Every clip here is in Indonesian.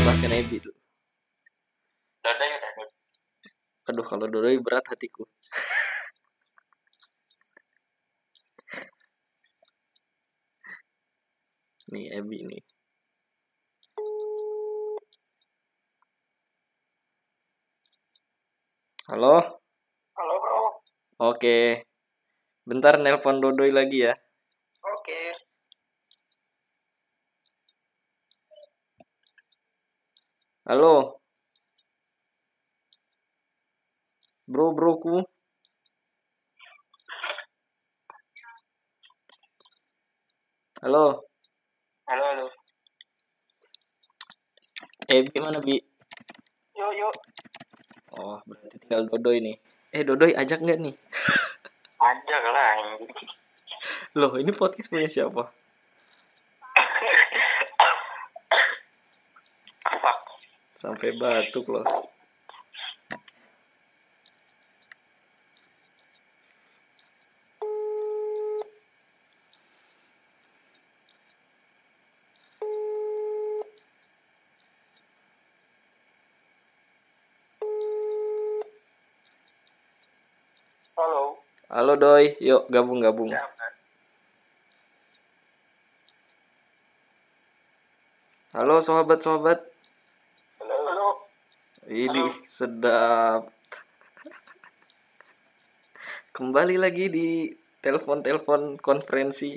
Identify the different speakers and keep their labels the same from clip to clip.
Speaker 1: lepaskan Ebi dulu.
Speaker 2: Dodoi udah.
Speaker 1: Aduh, kalau Dodoi berat hatiku. Nih Ebi nih. Halo?
Speaker 2: Halo bro.
Speaker 1: Oke. Bentar nelpon Dodoi lagi ya.
Speaker 2: Oke.
Speaker 1: Halo? Broku. Halo?
Speaker 2: Halo.
Speaker 1: Ebi mana Bi?
Speaker 2: Yuk.
Speaker 1: Oh, berarti tinggal Dodoi nih. Dodoi ajak nggak nih?
Speaker 2: Ajak lah.
Speaker 1: Loh, ini podcast punya siapa?
Speaker 2: Apa?
Speaker 1: Sampai batuk loh. Halo Doi, yuk gabung.
Speaker 2: Ya,
Speaker 1: Halo sobat.
Speaker 2: Halo.
Speaker 1: Ini sedap. Kembali lagi di telepon konferensi.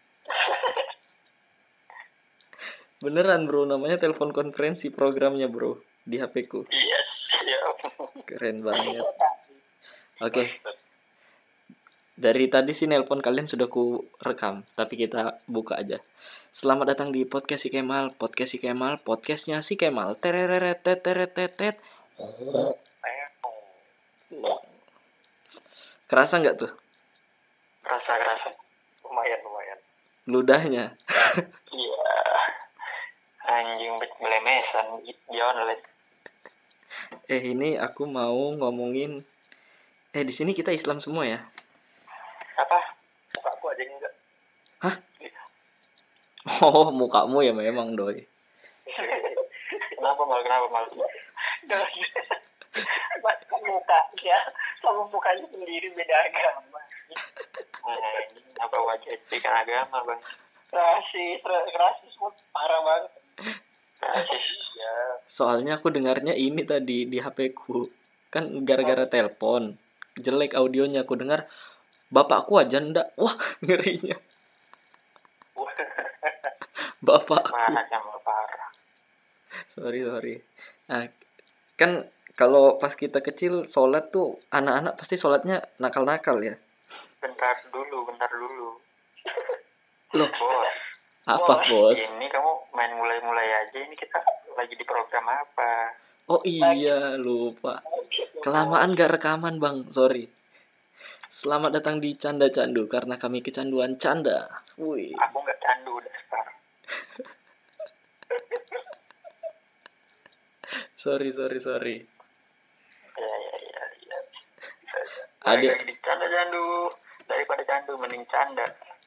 Speaker 1: Beneran bro, namanya telepon konferensi programnya bro, di HP ku.
Speaker 2: Yes. Siap.
Speaker 1: Keren banget. Oke. Dari tadi sih nelpon kalian sudah ku rekam, tapi kita buka aja. Selamat datang di podcast si Kemal, podcastnya si Kemal. Terereretetetetet. Kerasa nggak tuh?
Speaker 2: Kerasa. Lumayan.
Speaker 1: Ludahnya.
Speaker 2: Iya. Anjing belemesan John let.
Speaker 1: Ini aku mau ngomongin. Di sini kita Islam semua ya.
Speaker 2: Apa? Mukaku aja enggak.
Speaker 1: Hah? Oh, mukamu ya memang Doi.
Speaker 2: Kenapa mal? Muka ya, sama mukanya sendiri beda agama. Apa wajah kan agama bang? Rasis parah banget. Rasis ya.
Speaker 1: Soalnya aku dengarnya ini tadi di HP ku. Kan gara-gara telepon. Jelek audionya, aku dengar bapakku aja ndak. Wah, ngerinya. Bapakku.
Speaker 2: Parah.
Speaker 1: Sorry. Nah, kan kalau pas kita kecil sholat tuh anak-anak pasti sholatnya nakal-nakal ya.
Speaker 2: Bentar dulu.
Speaker 1: Loh,
Speaker 2: Bos.
Speaker 1: apa bos?
Speaker 2: Ini kamu main mulai aja. Ini kita lagi di program apa?
Speaker 1: Oh iya, lupa. Kelamaan gak rekaman bang, sorry. Selamat datang di Canda Candu, karena kami kecanduan canda. Wih.
Speaker 2: Aku nggak candu udah sekarang.
Speaker 1: Sorry.
Speaker 2: Ya.
Speaker 1: Ada
Speaker 2: di canda candu daripada candu mending canda.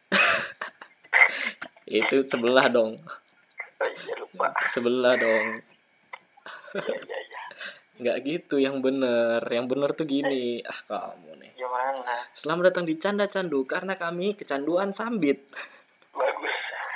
Speaker 1: itu sebelah dong.
Speaker 2: Oh iya lupa.
Speaker 1: Sebelah dong.
Speaker 2: Ya.
Speaker 1: Nggak gitu yang bener. Yang bener tuh gini. Kamu nih.
Speaker 2: Gimana?
Speaker 1: Selamat datang di Canda Candu, karena kami kecanduan sambit.
Speaker 2: Bagus.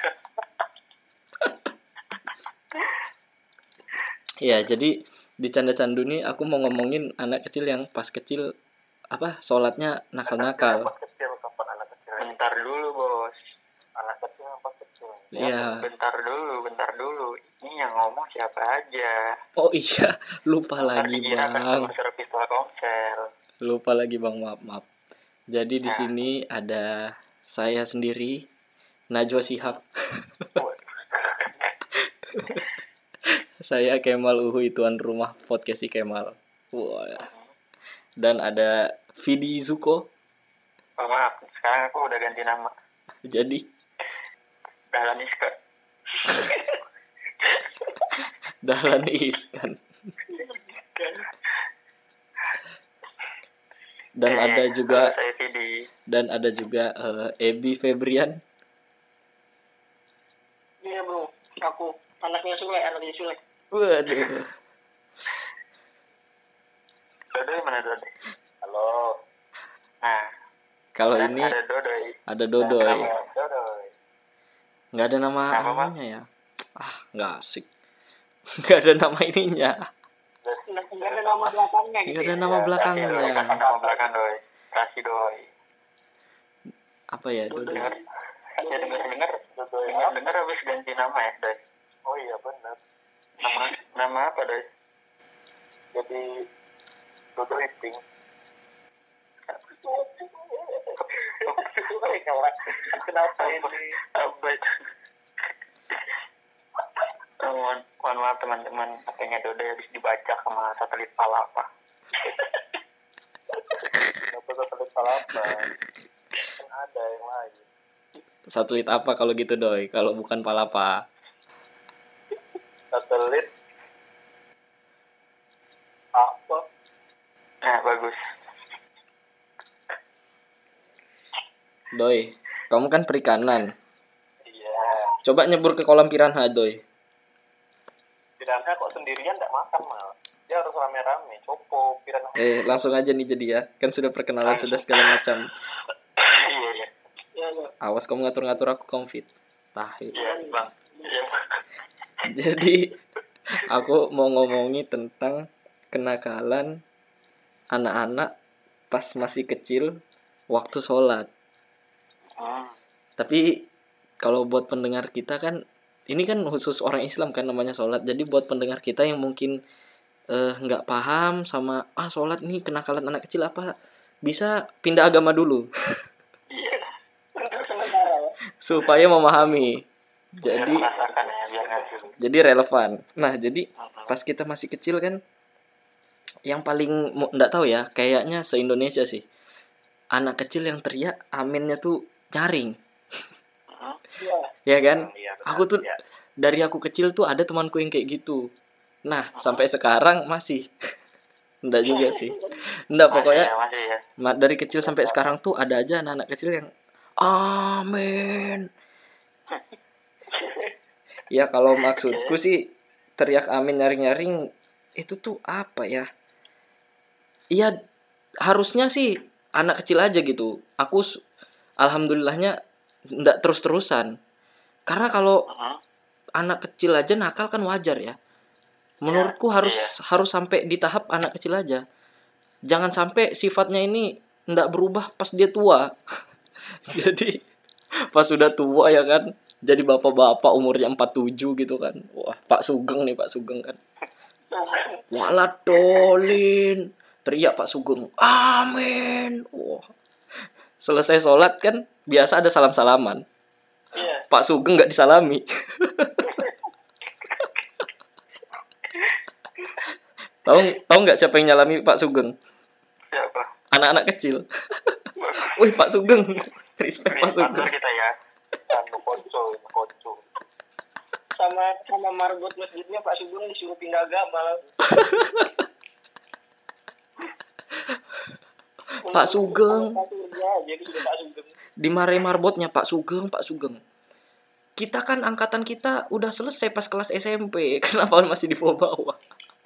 Speaker 1: Ya, jadi di Canda Candu nih aku mau ngomongin anak kecil yang pas kecil sholatnya nakal-nakal.
Speaker 2: Kapan anak kecil? Bentar dulu bos. Anak kecil apa kecil?
Speaker 1: Iya.
Speaker 2: Bentar dulu. Ini yang ngomong siapa aja?
Speaker 1: Oh iya, lupa lagi bang.
Speaker 2: Servis Telkomsel.
Speaker 1: Lupa lagi bang, maaf. Jadi di sini ada saya sendiri, Najwa Shihab. Saya Kemal Uhuy, tuan rumah podcast si Kemal. Wah. Dan ada Vidi Zuko.
Speaker 2: Oh, maaf, sekarang aku udah ganti nama.
Speaker 1: Jadi
Speaker 2: Dahlan
Speaker 1: Iskan. Dan ada juga Ebi Febrian.
Speaker 2: Iya bro, aku anaknya Sule.
Speaker 1: Waduh.
Speaker 2: Dodoi mana Dodoi? Halo. Nah,
Speaker 1: Kalau
Speaker 2: kan
Speaker 1: ini
Speaker 2: ada Dodoi.
Speaker 1: ada
Speaker 2: Nah,
Speaker 1: Dodoy.
Speaker 2: kenapa Dodoi?
Speaker 1: Nggak ada nama
Speaker 2: Kenapa, Bang?
Speaker 1: anunya ya. Nggak asik. Nggak ada nama ininya.
Speaker 3: Nggak ada nama belakangnya gitu.
Speaker 1: Nggak ada
Speaker 3: Ya?
Speaker 1: nama belakangnya.
Speaker 2: Kasih nama belakang Doi. Kasih Doi.
Speaker 1: Apa ya, Dodoy?
Speaker 2: Dengar. Ya dengar habis ganti nama ya, Doi. Oh iya benar. Nama apa, Doi? Jadi Dodo Iping. Kenapa ini? Apa itu? Mohon maaf teman-teman, katanya Dodo habis dibaca sama satelit Palapa. Kenapa satelit Palapa? Kan ada yang lain.
Speaker 1: Satelit apa kalau gitu, Doy? Kalau bukan Palapa.
Speaker 2: Satelit apa? Nah, bagus.
Speaker 1: Doy, kamu kan perikanan.
Speaker 2: Iya.
Speaker 1: Coba nyebur ke kolam piranha, Doy.
Speaker 2: Piranha kok sendirian nggak makan mal? Dia harus rame-rame. Copo piranha.
Speaker 1: Langsung aja nih jadi ya. Kan sudah perkenalan, sudah segala macam.
Speaker 2: Iya, iya.
Speaker 1: Awas kamu ngatur-ngatur aku COVID. Tahi.
Speaker 2: Iya, Bang. Iya.
Speaker 1: Jadi aku mau ngomongi tentang kenakalan anak-anak pas masih kecil waktu sholat. Tapi kalau buat pendengar kita kan, ini kan khusus orang Islam kan namanya sholat. Jadi buat pendengar kita yang mungkin nggak paham sama sholat nih kenakalan anak kecil apa, bisa pindah agama dulu.
Speaker 2: Iya.
Speaker 1: Supaya memahami.
Speaker 2: Biar
Speaker 1: Jadi
Speaker 2: merasakan ya, biar ngerti.
Speaker 1: jadi relevan. Nah, jadi pas kita masih kecil kan, yang paling nggak tahu ya, kayaknya se-Indonesia sih, anak kecil yang teriak aminnya tuh nyaring. Ya kan?
Speaker 2: Iya, benar.
Speaker 1: Aku tuh
Speaker 2: Iya.
Speaker 1: dari aku kecil tuh ada temanku yang kayak gitu. Nah, sampai sekarang masih. Nggak juga sih. Nggak, pokoknya
Speaker 2: Masih ya.
Speaker 1: dari kecil sampai sekarang tuh ada aja anak-anak kecil yang amin. Ya kalau maksudku sih teriak amin nyaring-nyaring itu tuh apa ya? Iya, harusnya sih anak kecil aja gitu. Aku alhamdulillahnya nggak terus-terusan. Karena kalau anak kecil aja nakal kan wajar ya. Menurutku harus sampai di tahap anak kecil aja. Jangan sampai sifatnya ini nggak berubah pas dia tua. Jadi pas sudah tua ya kan, jadi bapak-bapak umurnya 47 gitu kan. Wah, Pak Sugeng nih, Pak Sugeng kan. Waladolin. Teriak Pak Sugeng, amin. Wah. Selesai sholat kan biasa ada salam-salaman.
Speaker 2: Iya.
Speaker 1: Pak Sugeng nggak disalami. Tahu nggak siapa yang nyalami Pak Sugeng?
Speaker 2: Siapa?
Speaker 1: Anak-anak kecil. Wih, Pak Sugeng. Respect Pak Sugeng.
Speaker 2: Kita ya. Konco.
Speaker 3: Sama marbot masjidnya Pak Sugeng disuruh pindah agama.
Speaker 1: Pak Sugeng.
Speaker 3: Jadi sudah Pak Sugeng.
Speaker 1: Dimarahin marbotnya Pak Sugeng. Kita kan angkatan kita udah selesai pas kelas SMP. Kenapa masih di bawah-bawah?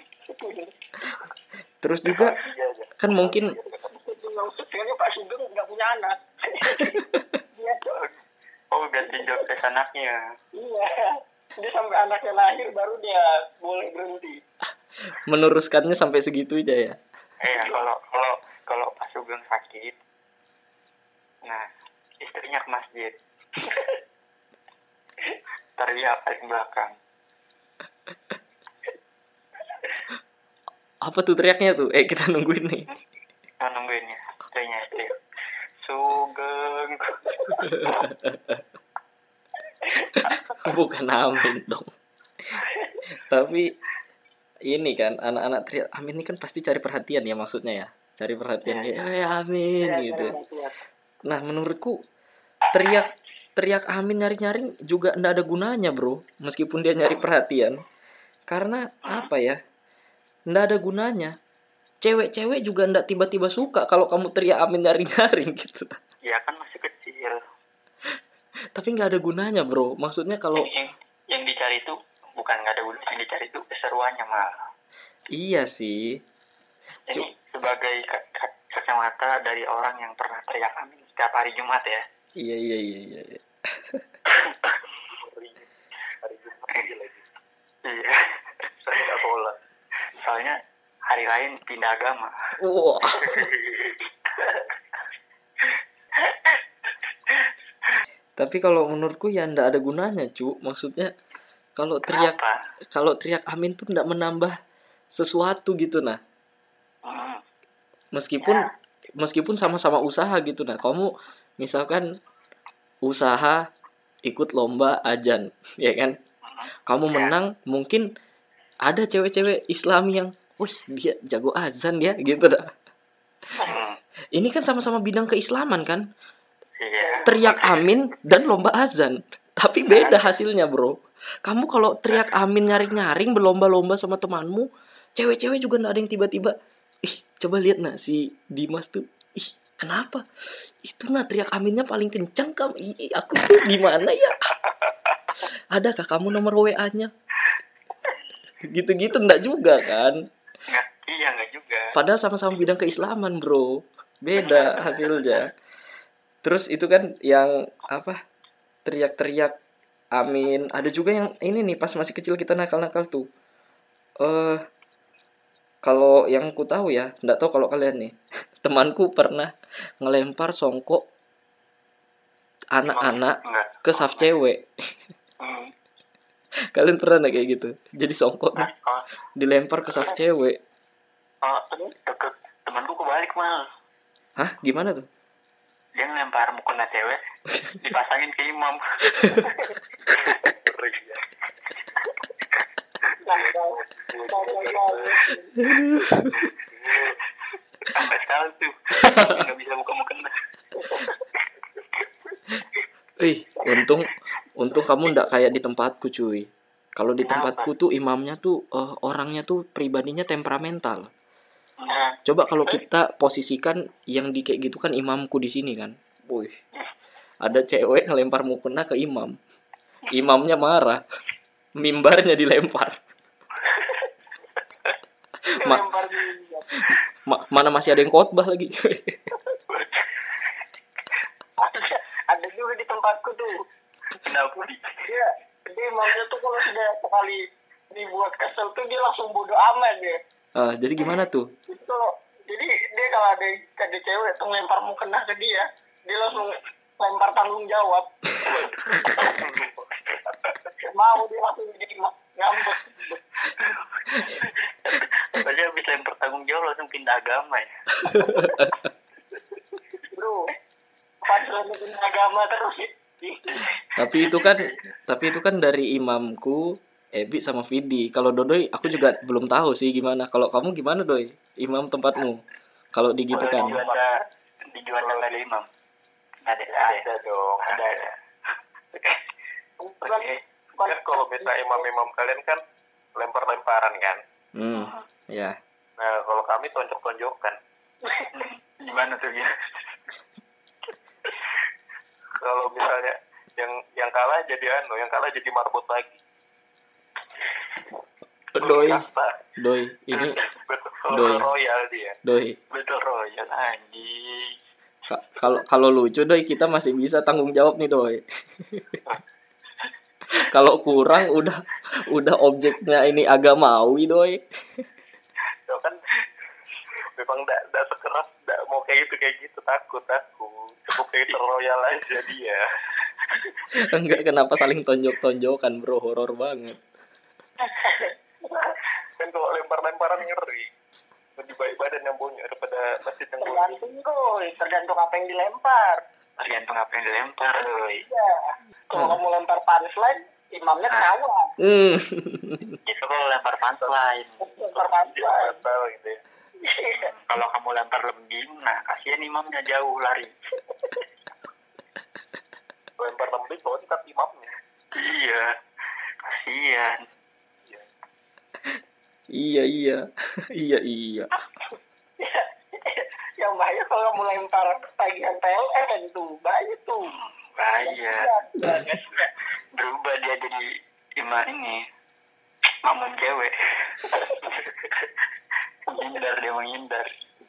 Speaker 1: Terus juga kan mungkin
Speaker 3: Soalnya Pak Sugeng nggak punya anak.
Speaker 2: Oh, ganti job tes anaknya.
Speaker 3: Iya. Dia sampai anaknya lahir baru dia boleh berhenti.
Speaker 1: meneruskannya sampai segitu aja ya.
Speaker 2: Kalau Pak Sugeng sakit, nah istrinya ke masjid. Teriak paling belakang.
Speaker 1: Apa tuh teriaknya tuh? Kita nungguin nih.
Speaker 2: Nungguin ya. Teriaknya itu. Sugeng.
Speaker 1: Bukan amin dong. Tapi ini kan anak-anak teriak amin ini kan pasti cari perhatian ya, maksudnya ya. Cari perhatian ya, amin gitu. Nah, menurutku teriak amin nyaring-nyaring juga ndak ada gunanya, Bro. Meskipun dia nyari perhatian. Karena apa ya? Ndak ada gunanya. Cewek-cewek juga ndak tiba-tiba suka kalau kamu teriak amin nyaring-nyaring gitu.
Speaker 2: Ya kan masih kecil.
Speaker 1: Tapi nggak ada gunanya, Bro. Maksudnya kalau
Speaker 2: Yang dicari itu bukan bukan nggak ada wudhu yang dicari itu keseruannya mah.
Speaker 1: Iya sih.
Speaker 2: Ini sebagai kacamata dari orang yang pernah teriak amin setiap hari Jumat ya.
Speaker 1: Iya.
Speaker 2: Hari Jumat aja lagi. Iya. Saya nggak sholat. Soalnya hari lain pindah agama.
Speaker 1: Wah. Tapi kalau menurutku ya ndak ada gunanya, Cu. Maksudnya kalau teriak amin tuh ndak menambah sesuatu gitu nah. Meskipun sama-sama usaha gitu nah. Kamu misalkan usaha ikut lomba azan, ya kan? Kamu menang, mungkin ada cewek-cewek Islam yang, wih dia jago azan ya gitu dah. Ini kan sama-sama bidang keislaman kan? Teriak amin dan lomba azan, tapi beda hasilnya bro. Kamu kalau teriak amin nyaring-nyaring berlomba-lomba sama temanmu, cewek-cewek juga nggak ada yang tiba-tiba, coba lihat nah si Dimas tuh, kenapa? Itu nah teriak aminnya paling kencang kamu. Aku tuh gimana ya? Adakah kamu nomor WA-nya? Gitu-gitu enggak juga kan?
Speaker 2: Enggak juga.
Speaker 1: Padahal sama-sama bidang keislaman bro, beda hasilnya. Terus itu kan yang apa? Teriak-teriak amin. Ada juga yang ini nih pas masih kecil kita nakal-nakal tuh. Kalau yang ku tahu ya, enggak tahu kalau kalian nih. Temanku pernah ngelempar songkok anak-anak ke saf cewek. Kalian pernah enggak kayak gitu? Jadi songkok nih dilempar ke saf cewek.
Speaker 2: Temanku kebalik mal.
Speaker 1: Hah? Gimana tuh?
Speaker 2: Dia ngelempar mukena cewek, dipasangin ke imam. Sampai sekarang tuh nggak bisa buka mukena.
Speaker 1: Untung kamu ndak kayak di tempatku cuy. Kalau di tempatku tuh imamnya tuh orangnya tuh pribadinya temperamental. Coba kalau kita posisikan yang di kayak gitu kan imamku di sini kan. Wih. Ada cewek ngelempar mukena ke imam. Imamnya marah. Mimbarnya dilempar. Mana masih ada yang khotbah lagi.
Speaker 3: Ada juga di tempatku tuh.
Speaker 2: Kenapa?
Speaker 3: Dia imamnya tuh kalau sudah sekali dibuat kesel tuh dia langsung bodo amat ya.
Speaker 1: Jadi gimana tuh?
Speaker 3: Jadi dia kalau ada cewek tuh ngelempar mukena ke dia langsung lempar tanggung jawab. Mau dia langsung jadi ngambek.
Speaker 2: Soalnya habis lempar tanggung jawab langsung pindah agama ya.
Speaker 3: Bro, pas pindah agama terus.
Speaker 1: Tapi itu kan dari imamku Ebi sama Vidi. Kalau Dodoy aku juga belum tahu sih gimana. Kalau kamu gimana Doy? Imam tempatmu? Kalau digitu kan?
Speaker 2: Di Juanda nggak ada imam. Ada dong. Ada. Kan kalau bisa imam kalian kan lempar-lemparan kan?
Speaker 1: Ya.
Speaker 2: Nah kalau kami tonjok-tonjokan. Gimana tuh ya? Kalau misalnya yang kalah jadi marbot lagi.
Speaker 1: Doi, ini
Speaker 2: Betul royal dia. Betul royal anjing.
Speaker 1: Kalau lucu Doi kita masih bisa tanggung jawab nih Doi. Kalau kurang udah objeknya ini agamawi Doi.
Speaker 2: Itu kan memang enggak sekeras, enggak mau kayak gitu takut aku. Cukup kayak royal aja dia.
Speaker 1: Enggak, kenapa saling tonjok-tonjokan bro, horor banget.
Speaker 2: Kan kalau lempar-lemparan ngeri. Lebih baik badan yang bunyi daripada masjid yang bunyi.
Speaker 3: Tergantung apa yang dilempar. Iya. Kalau kamu lempar punchline, imamnya ketawa.
Speaker 2: Itu kalau lempar punchline. Gitu ya. Kalau kamu lempar lembing, nah kasihan imamnya jauh lari. Lempar lembing loncat imamnya. Iya. Kasihan.
Speaker 1: Iya.
Speaker 3: Yang bahaya kalau kamu lempar tagihan PLN tuh, bahaya tuh.
Speaker 2: Bahaya. Berubah dia jadi imam ini. Mamam cewek. Menghindar, dia menghindar.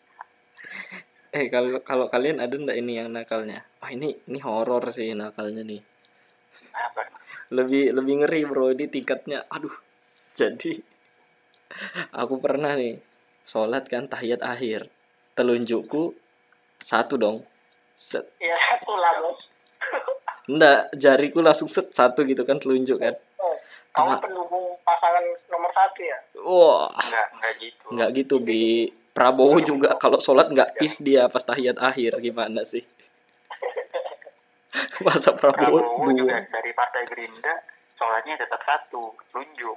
Speaker 1: Kalau kalian ada ndak ini yang nakalnya? Wah, ini horor sih nakalnya nih.
Speaker 2: Apa?
Speaker 1: Lebih ngeri, Bro. Ini tingkatnya. Aduh. Jadi aku pernah nih sholat kan tahiyat akhir. Telunjukku satu dong. Set.
Speaker 3: Ya satu lah bos.
Speaker 1: Ndak, jariku langsung set satu gitu kan telunjuk kan.
Speaker 3: Kamu pendukung pasangan nomor 1 ya?
Speaker 1: Wah.
Speaker 2: Enggak gitu.
Speaker 1: Enggak gitu, Bi. Prabowo juga kalau sholat nggak peace dia pas tahiyat akhir, gimana sih? Masa Prabowo
Speaker 2: juga
Speaker 1: dua?
Speaker 2: dari Partai Gerindra sholatnya tetap satu, tunjuk.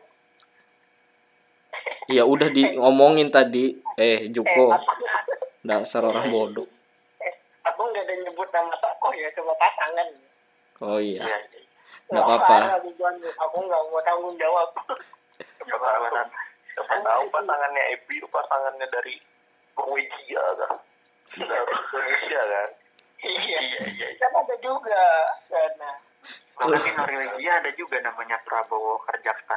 Speaker 1: Ya udah diomongin tadi, Juko,
Speaker 3: Aku
Speaker 1: dasar orang bodoh.
Speaker 3: nggak ada nyebut nama tokoh ya, coba pasangan.
Speaker 1: Oh iya,
Speaker 2: Iya.
Speaker 1: nggak apa-apa.
Speaker 3: Aku nggak mau tanggung jawab.
Speaker 2: Siapa tahu pasangannya Ebi itu pasangannya dari Norwegia kan? Dari Indonesia kan?
Speaker 3: Iya.
Speaker 2: Iya.
Speaker 3: Kan ada juga. Nah,
Speaker 2: Bahkan di Norwegia ada juga namanya Prabowo Kerjakan.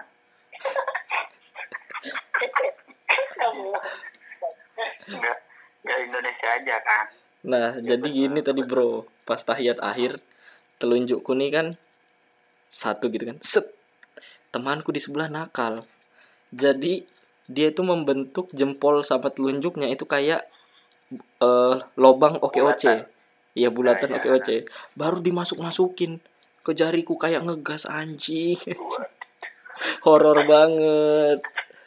Speaker 2: Enggak Indonesia aja kan?
Speaker 1: Nah, jadi gini tadi bro, pas tahiyat akhir, telunjukku nih kan satu gitu kan, set. Temanku di sebelah nakal. Jadi dia itu membentuk jempol sama telunjuknya itu kayak lobang OKOC. Iya, bulatan OKOC. Baru dimasuk-masukin ke jariku kayak ngegas, anjing. Horor banget.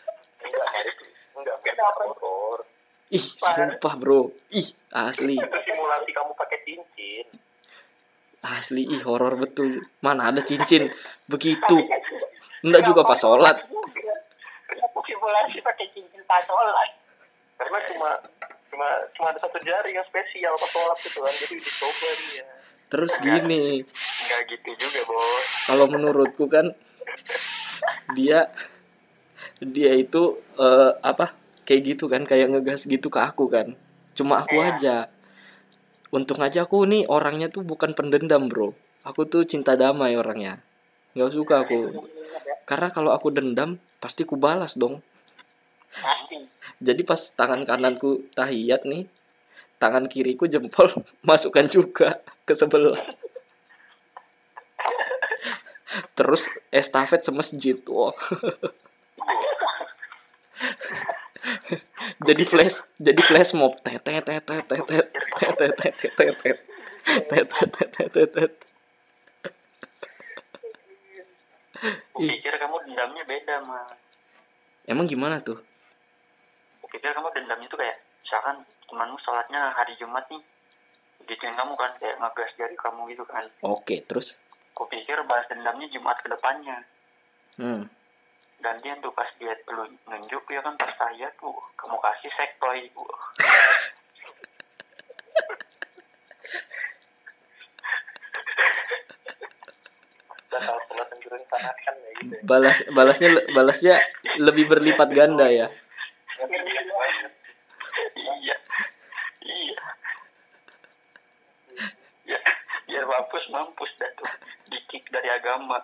Speaker 2: Enggak horor.
Speaker 1: Ih, sumpah bro. Ih, asli.
Speaker 2: Simulasi kamu pakai cincin.
Speaker 1: Asli, horor betul. Mana ada cincin begitu. Enggak juga pas sholat.
Speaker 3: Kenapa simulasi pakai cincin pas sholat?
Speaker 2: Karena cuma ada satu jari yang spesial pas sholat itu kan, jadi dicoba dia.
Speaker 1: Terus gini,
Speaker 2: Enggak gitu juga bos.
Speaker 1: kalau menurutku kan dia itu kayak gitu kan, kayak ngegas gitu ke aku kan. Cuma aku aja. Untung aja aku nih orangnya tuh bukan pendendam bro. Aku tuh cinta damai orangnya. Nggak suka aku. Karena kalau aku dendam pasti ku balas dong. Jadi pas tangan kananku tahiyat nih, tangan kiriku jempol masukkan juga ke sebelah. Terus estafet semasjid. Wow. jadi flash mob.
Speaker 2: Pikir kamu dendamnya beda mah.
Speaker 1: Emang gimana tuh?
Speaker 2: Pikir kamu dendamnya tuh kayak misalkan temanmu sholatnya hari Jumat nih, gituin kamu kan, kayak ngegas jari kamu gitu kan.
Speaker 1: Oke, terus?
Speaker 2: Kupikir balas dendamnya Jumat ke depannya. Gantian tuh pas dia nunjuk ya kan, pas saya tuh kamu kasih sektoy.
Speaker 1: Balasnya lebih berlipat ganda ya.
Speaker 2: Iya. Ya, biar mampus dah tuh, di-kick dari agama.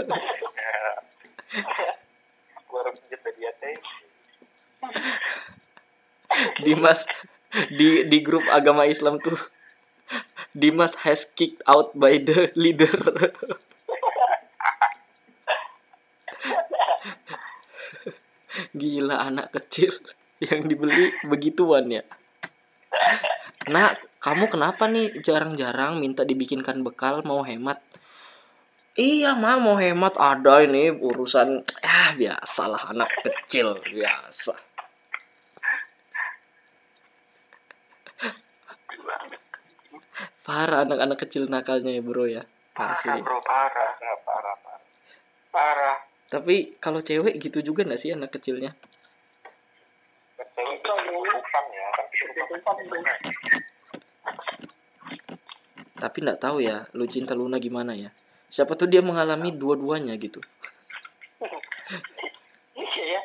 Speaker 2: Gua harus jadi ateis.
Speaker 1: Dimas di grup agama Islam tuh, Dimas has kicked out by the leader. Gila, anak kecil yang dibeli begituan ya. Nah, kamu kenapa nih jarang-jarang minta dibikinkan bekal, mau hemat? Iya mah, mau hemat, ada ini urusan. Biasalah anak kecil, biasa. Parah anak-anak kecil nakalnya ya bro ya. Asli.
Speaker 2: Parah.
Speaker 1: Tapi kalau cewek gitu juga nggak sih anak kecilnya? Tapi nggak tahu ya, lu cinta Luna gimana ya? Siapa tuh dia mengalami dua-duanya gitu.
Speaker 3: Iya.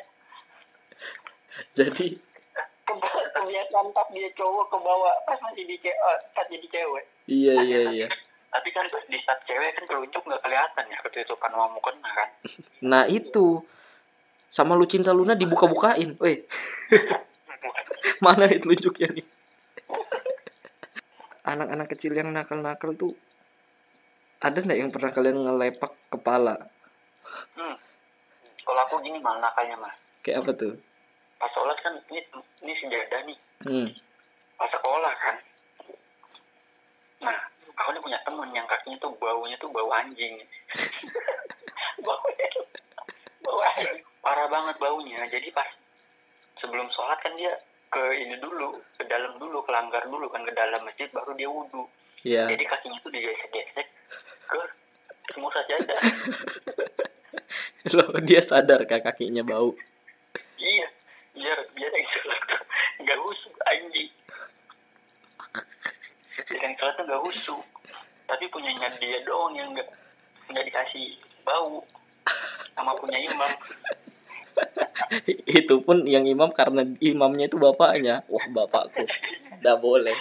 Speaker 1: Jadi
Speaker 3: kebiasaan pas dia cowok ke bawah pas masih pas jadi cewek.
Speaker 1: Iya.
Speaker 2: Tapi kan di saat cewek kan telunjuk nggak kelihatan ya, ketutupan mau kena kan.
Speaker 1: Nah itu Sama Lucinta Luna dibuka-bukain. Weh. Mana nih telunjuknya nih? Anak-anak kecil yang nakal-nakal tuh ada nggak yang pernah kalian ngelepak kepala?
Speaker 2: Kalau aku gini mah nakalnya mah.
Speaker 1: Kayak apa tuh?
Speaker 2: Pas sholat kan ini sejadah nih. Pas sekolah kan. Nah, aku nih punya temen yang kakinya tuh baunya tuh bau anjing. Bau anjing. Parah banget baunya. Jadi pas sebelum sholat kan dia ke ini dulu, ke dalam dulu, kelanggar dulu kan ke dalam masjid baru dia wudu.
Speaker 1: Iya.
Speaker 2: Jadi kakinya tuh digesek-gesek ke semua sajadah.
Speaker 1: Loh, dia sadar kakinya bau.
Speaker 2: Iya, biar yang sholat tuh nggak husuk anjing. Biar yang sholat tuh nggak husuk. Tapi punyanya dia doang yang nggak dikasih bau sama punya imam.
Speaker 1: Itu pun yang imam karena imamnya itu bapaknya. Wah, bapakku. Nggak boleh.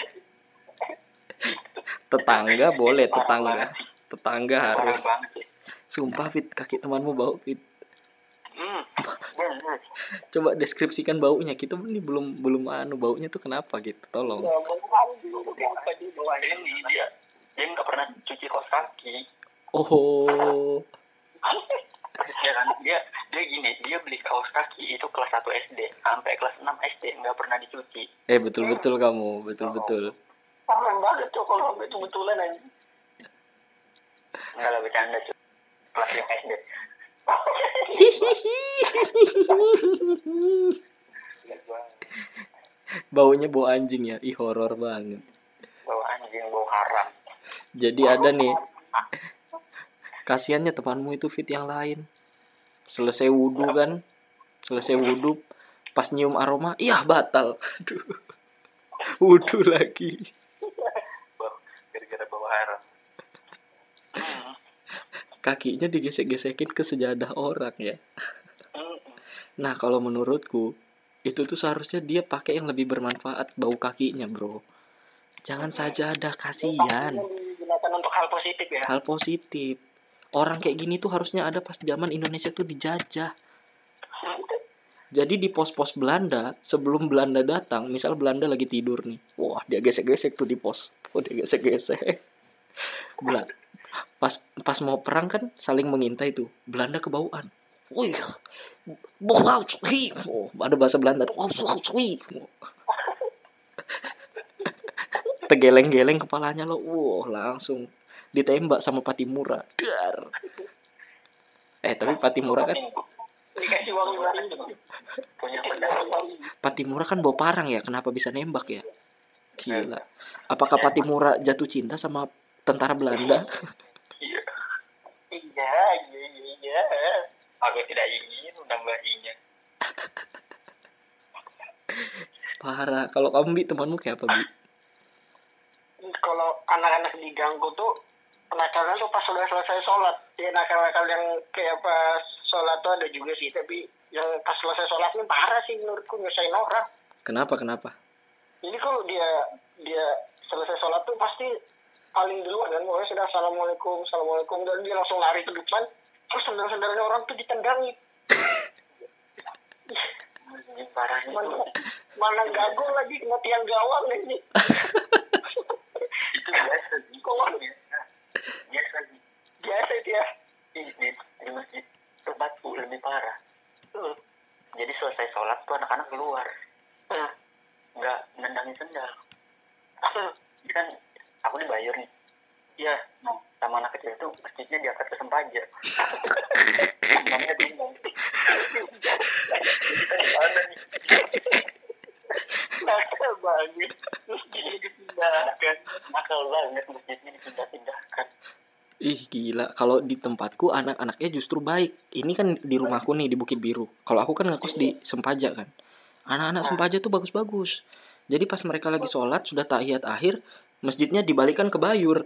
Speaker 1: Tetangga boleh, tetangga harus. Sumpah Fit, kaki temanmu bau Fit. Coba deskripsikan baunya. Kita ini belum baunya tuh kenapa gitu? Tolong.
Speaker 2: Dia nggak pernah cuci kaos kaki.
Speaker 1: Oh.
Speaker 2: Ya kan, dia gini, dia beli kaos kaki itu kelas 1 SD sampai kelas 6 SD nggak pernah dicuci.
Speaker 1: Betul kamu, betul.
Speaker 3: Parah banget tuh kalau betul-betulan aja.
Speaker 2: Enggak lah, bercanda cuy. Kelas yang SD.
Speaker 1: Baunya bau anjing ya, horor banget.
Speaker 2: Bau anjing, bau haram.
Speaker 1: Jadi ada nih, kasiannya temanmu itu Fit yang lain. Selesai wudhu, pas nyium aroma, iya batal. Aduh, wudhu lagi.
Speaker 2: Gara-gara bau haram.
Speaker 1: Kakinya digesek-gesekin ke sejadah orang ya. Nah, kalau menurutku itu tuh seharusnya dia pakai yang lebih bermanfaat bau kakinya, bro. Jangan saja ada, kasihan.
Speaker 3: Digunakan untuk hal positif ya.
Speaker 1: Hal positif. Orang kayak gini tuh harusnya ada pas zaman Indonesia tuh dijajah. Jadi di pos-pos Belanda, sebelum Belanda datang, misal Belanda lagi tidur nih. Wah, dia gesek-gesek tuh di pos. Dia gesek-gesek. Pas mau perang kan saling mengintai tuh. Belanda kebauan. Wih. Ada bahasa Belanda. Tegeleng-geleng kepalanya lo. Langsung ditembak sama Patimura. Dar. Tapi Patimura kan
Speaker 3: Dikasih uang 5.000.
Speaker 2: Punya pendapat.
Speaker 1: Patimura kan bawa parang ya. Kenapa bisa nembak ya? Gila. Apakah Patimura jatuh cinta sama tentara Belanda?
Speaker 3: Iya.
Speaker 2: Aku tidak ingin menambahinya.
Speaker 1: Parah. Kalau kamu Bi, temanmu kayak apa Bi?
Speaker 3: Kalau anak-anak diganggu tuh nakalnya tuh pas sudah selesai sholat. Ya nakal-nakal yang kayak pas sholat tuh ada juga sih. Tapi yang pas selesai sholat ini parah sih menurutku, nyusahin orang.
Speaker 1: Kenapa?
Speaker 3: Jadi kalau dia selesai sholat tuh pasti paling duluan kan. Pokoknya sudah assalamualaikum. Dan dia langsung lari ke depan. Terus sendal-sendalnya orang tuh ditendangi.
Speaker 2: Parahnya
Speaker 3: Mana gagal lagi kena tiang gawang ini.
Speaker 2: itu biasa sih.
Speaker 3: Biasa itu ya.
Speaker 2: Di masjid tempatku lebih parah. Jadi selesai sholat tuh anak-anak keluar. Nggak nendangin sendal. Jadi kan aku dibayar nih. Iya, sama anak kecil itu masjidnya diangkat ke Sempaja. Imamnya bingung.
Speaker 3: Nakal banget. Masjidnya dipindahkan.
Speaker 2: Nakal banget masjidnya dipindah-pindahkan.
Speaker 1: Ih gila. Kalau di tempatku anak-anaknya justru baik. Ini kan di rumahku nih di Bukit Biru. Kalau aku kan ngekos di Sempaja kan. Anak-anak Sempaja tuh bagus-bagus. Jadi pas mereka lagi sholat sudah tahiyat akhir, masjidnya dibalikan ke Bayur.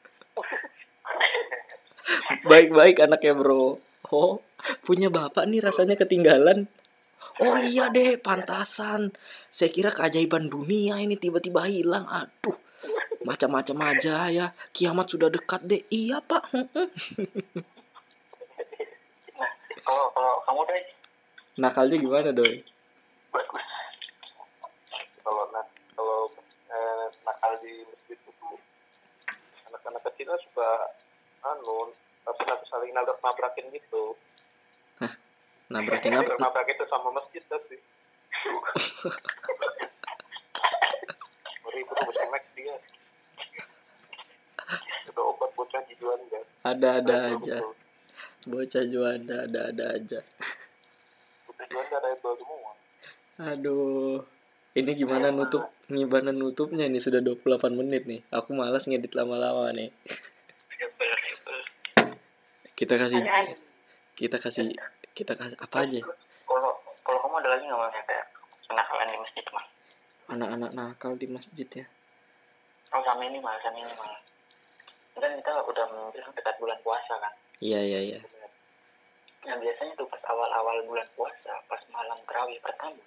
Speaker 1: Baik-baik anaknya bro. Oh, punya bapak nih rasanya ketinggalan. Oh iya deh, pantasan. Saya kira keajaiban dunia ini tiba-tiba hilang. Aduh, macam-macam aja ya. Kiamat sudah dekat deh. Iya pak.
Speaker 2: Nah, kalau kamu deh
Speaker 1: Nakalnya gimana doi?
Speaker 2: bagus.
Speaker 4: Kalau nakal di masjid itu anak-anak kecil suka saling nabrakin gitu.
Speaker 1: Nabrakin apa?
Speaker 4: Nabrak itu sama masjid tapi. Ribut besemek dia. Udah obat bocah di Juanda.
Speaker 1: Ada aja. Bocah Juanda ada aja.
Speaker 4: Bocah Juanda ada itu semua.
Speaker 1: Aduh. Ini gimana nutupnya ini sudah 28 menit nih. Aku malas ngedit lama-lama nih. Kita kasih apa aja?
Speaker 2: Kalau kamu ada lagi nggak Mas kayak kenakalan di masjid Mas?
Speaker 1: Anak-anak nakal di masjid ya.
Speaker 2: Oh sama ini Mas. Kan kita udah bilang dekat bulan puasa kan.
Speaker 1: Iya.
Speaker 2: Nah biasanya tuh pas awal-awal bulan puasa, pas malam tarawih pertama,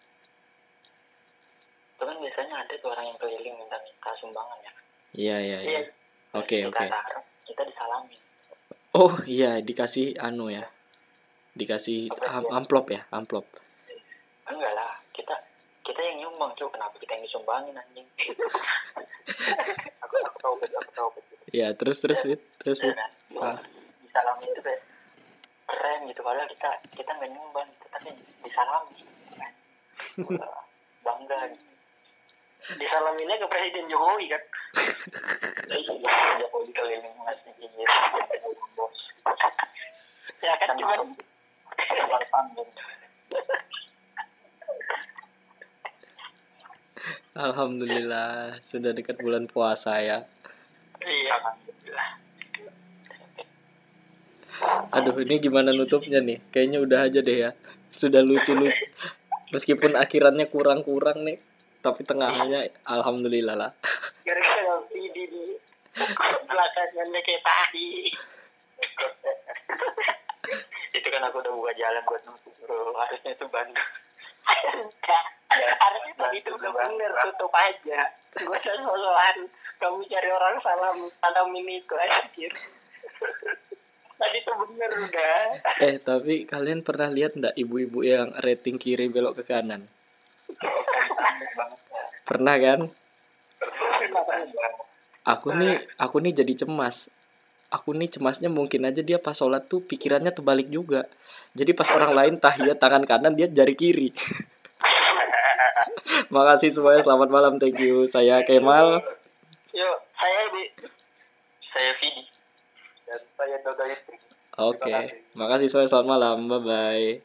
Speaker 2: itu kan biasanya ada tuh orang yang keliling minta sumbangan ya.
Speaker 1: Iya. Oke.
Speaker 2: Kita disalamin.
Speaker 1: Oh iya, dikasih ya. Dikasih amplop.
Speaker 2: Enggak lah, kita yang nyumbang cuy, kenapa kita yang disumbangin anjing?
Speaker 4: Aku tahu.
Speaker 1: Ya, terus Wit.
Speaker 2: Disalamin itu kayak keren gitu, padahal kita nggak nyumbang, tapi disalamin. Bangga gitu.
Speaker 3: Disalaminnya ke Presiden Jokowi kan.
Speaker 2: Jokowi keliling ngasih izin bos.
Speaker 3: Ya kan cuman
Speaker 1: Alhamdulillah sudah dekat bulan puasa ya.
Speaker 3: iya.
Speaker 1: Aduh, ini gimana nutupnya nih? Kayaknya udah aja deh ya. Sudah lucu. Meskipun akhirannya kurang nih, tapi tengahnya alhamdulillah lah.
Speaker 3: Gara-gara video di belakangnya kayak tahi.
Speaker 2: Itu kan aku udah buka jalan buat nutup bro, harusnya itu bantu.
Speaker 3: Harusnya begitu udah bener, tutup aja. Gue sosokan kamu cari orang salam ini itu anjir. Tadi tuh bener udah.
Speaker 1: Tapi kalian pernah lihat enggak ibu-ibu yang rating kiri belok ke kanan? Pernah kan? Aku nih jadi cemas. Aku nih cemasnya mungkin aja dia pas sholat tuh pikirannya terbalik juga. Jadi pas orang lain tahiyat tangan kanan, dia jari kiri. Makasih semuanya, selamat malam, thank you. Saya Kemal.
Speaker 3: Yuk,
Speaker 2: Saya Vidi.
Speaker 4: Dan saya Dodo itu.
Speaker 1: Oke, makasih semuanya, selamat malam, bye-bye.